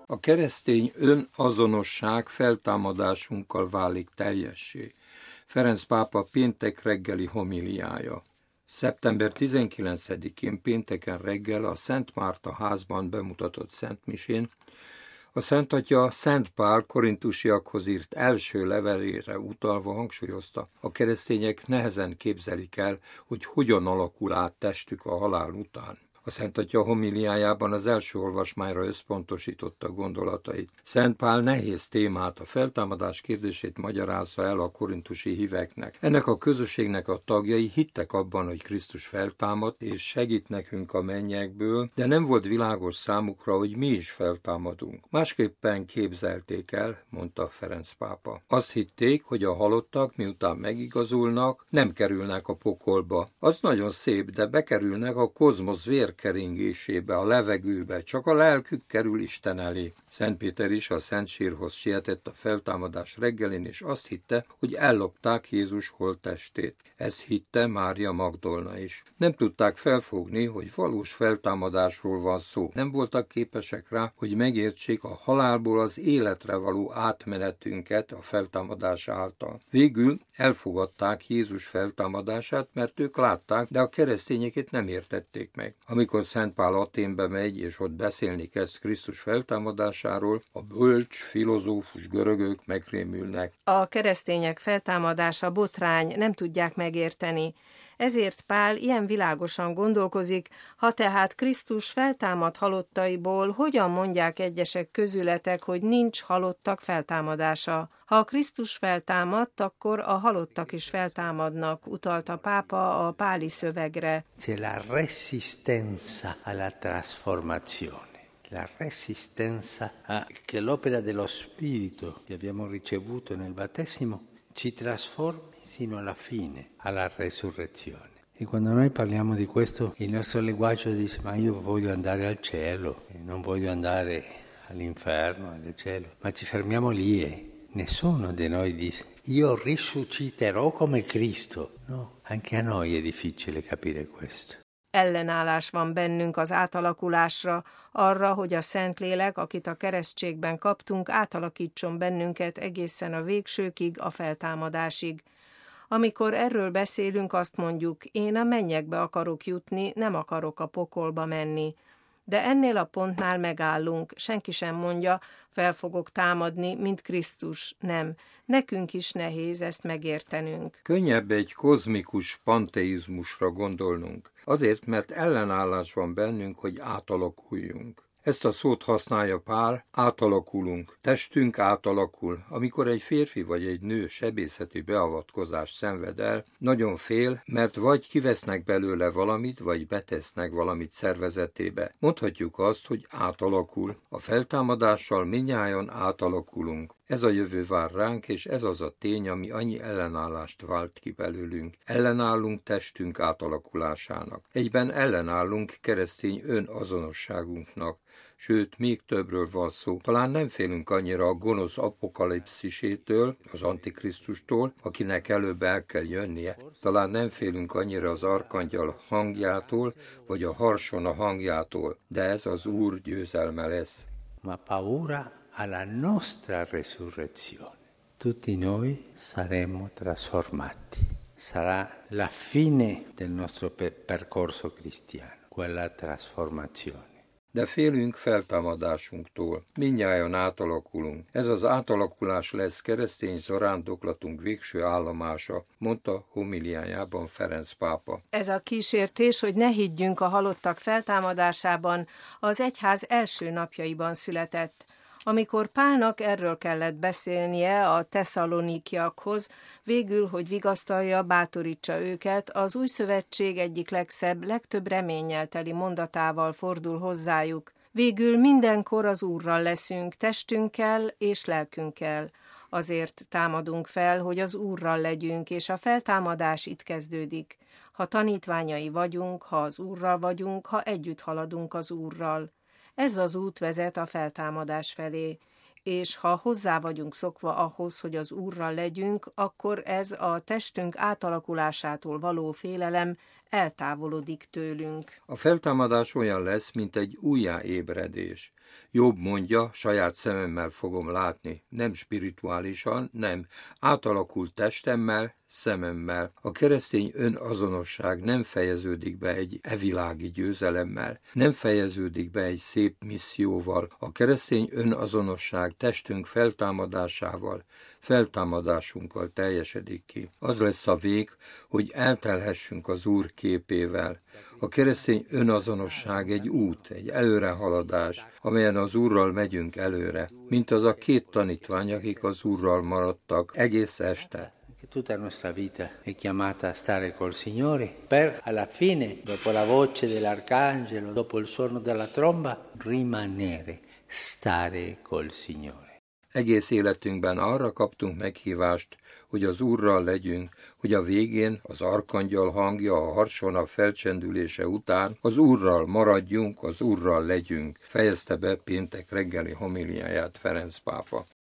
A keresztény önazonosság feltámadásunkkal válik teljessé. Ferenc pápa péntek reggeli homiliája. Szeptember 19-én pénteken reggel a Szent Márta házban bemutatott szentmisén a Szent Atya Szent Pál korintusiakhoz írt első levelére utalva hangsúlyozta, a keresztények nehezen képzelik el, hogy hogyan alakul át testük a halál után. A Szent Atya homiliájában az első olvasmányra összpontosította gondolatait. Szent Pál nehéz témát, a feltámadás kérdését magyarázza el a korintusi híveknek. Ennek a közösségnek a tagjai hittek abban, hogy Krisztus feltámadt és segít nekünk a mennyekből, de nem volt világos számukra, hogy mi is feltámadunk. Másképpen képzelték el, mondta Ferenc pápa. Azt hitték, hogy a halottak, miután megigazulnak, nem kerülnek a pokolba. Az nagyon szép, de bekerülnek a kozmosz vérkeringésébe, a levegőbe, csak a lelkük kerül Isten elé. Szent Péter is a Szent Sírhoz sietett a feltámadás reggelén, és azt hitte, hogy ellopták Jézus holttestét. Ezt hitte Mária Magdolna is. Nem tudták felfogni, hogy valós feltámadásról van szó. Nem voltak képesek rá, hogy megértsék a halálból az életre való átmenetünket a feltámadás által. Végül elfogadták Jézus feltámadását, mert ők látták, de a keresztényeket nem értették meg. Amikor Szent Pál Athénbe megy, és ott beszélni kezd Krisztus feltámadásáról, a bölcs, filozófus görögök megrémülnek. A keresztények feltámadása botrány, nem tudják megérteni. Ezért Pál ilyen világosan gondolkozik, ha tehát Krisztus feltámad halottaiból, hogyan mondják egyesek közületek, hogy nincs halottak feltámadása? Ha Krisztus feltámadt, akkor a halottak is feltámadnak, utalta pápa a páli szövegre. C'è la resistenza alla trasformazione. La resistenza a che l'opera dello Spirito che abbiamo ricevuto nel battesimo ci trasformi sino alla fine, alla resurrezione. E quando noi parliamo di questo, il nostro linguaggio dice: ma io voglio andare al cielo, non voglio andare all'inferno, al cielo. Ma ci fermiamo lì e nessuno di noi dice: io risusciterò come Cristo. No, anche a noi è difficile capire questo. Ellenállás van bennünk az átalakulásra, arra, hogy a Szentlélek, akit a keresztségben kaptunk, átalakítson bennünket egészen a végsőkig, a feltámadásig. Amikor erről beszélünk, azt mondjuk, én a mennyekbe akarok jutni, nem akarok a pokolba menni. De ennél a pontnál megállunk, senki sem mondja, fel fogok támadni, mint Krisztus, nem. Nekünk is nehéz ezt megértenünk. Könnyebb egy kozmikus panteizmusra gondolnunk, azért, mert ellenállás van bennünk, hogy átalakuljunk. Ezt a szót használja Pál, átalakulunk, testünk átalakul. Amikor egy férfi vagy egy nő sebészeti beavatkozást szenved el, nagyon fél, mert vagy kivesznek belőle valamit, vagy betesznek valamit szervezetébe. Mondhatjuk azt, hogy átalakul. A feltámadással mindnyájan átalakulunk. Ez a jövő vár ránk, és ez az a tény, ami annyi ellenállást vált ki belőlünk. Ellenállunk testünk átalakulásának. Egyben ellenállunk keresztény önazonosságunknak. Sőt, még többről van szó. Talán nem félünk annyira a gonosz apokalipszisétől, az Antikrisztustól, akinek előbb el kell jönnie. Talán nem félünk annyira az arkangyal hangjától, vagy a harsona hangjától, de ez az Úr győzelme lesz. Ma paura alla nostra resurrezione. Tutti noi saremo trasformati. Sarà la fine del nostro percorso cristiano, quella trasformazione. De félünk feltámadásunktól. Mindnyájan átalakulunk. Ez az átalakulás lesz keresztény zarándoklatunk végső állomása, mondta homiliájában Ferenc pápa. Ez a kísértés, hogy ne higgyünk a halottak feltámadásában, az egyház első napjaiban született. Amikor Pálnak erről kellett beszélnie a tesszalonikiakhoz, végül, hogy vigasztalja, bátorítsa őket, az új szövetség egyik legszebb, legtöbb reménnyel teli mondatával fordul hozzájuk. Végül mindenkor az Úrral leszünk, testünkkel és lelkünkkel. Azért támadunk fel, hogy az Úrral legyünk, és a feltámadás itt kezdődik. Ha tanítványai vagyunk, ha az Úrral vagyunk, ha együtt haladunk az Úrral. Ez az út vezet a feltámadás felé, és ha hozzá vagyunk szokva ahhoz, hogy az Úrral legyünk, akkor ez a testünk átalakulásától való félelem eltávolodik tőlünk. A feltámadás olyan lesz, mint egy újjáébredés. Jobb mondja, saját szememmel fogom látni, nem spirituálisan, nem, átalakult testemmel, szememmel. A keresztény önazonosság nem fejeződik be egy evilági győzelemmel, nem fejeződik be egy szép misszióval. A keresztény önazonosság testünk feltámadásával, feltámadásunkkal teljesedik ki. Az lesz a vég, hogy eltelhessünk az Úr képével. A keresztény önazonosság egy út, egy előrehaladás, amelyen az Úrral megyünk előre, mint az a két tanítvány, akik az Úrral maradtak egész este. Tutta la nostra vita è chiamata a stare col Signore per alla fine, dopo la voce dell'arcangelo, dopo il suono della tromba, rimanere, stare col Signore. Egész életünkben arra kaptunk meghívást, hogy az Úrral legyünk, hogy a végén az arkangyal hangja, a harsona felcsendülése után az Úrral maradjunk, az Úrral legyünk, fejezte be péntek reggeli homiliáját Ferenc pápa.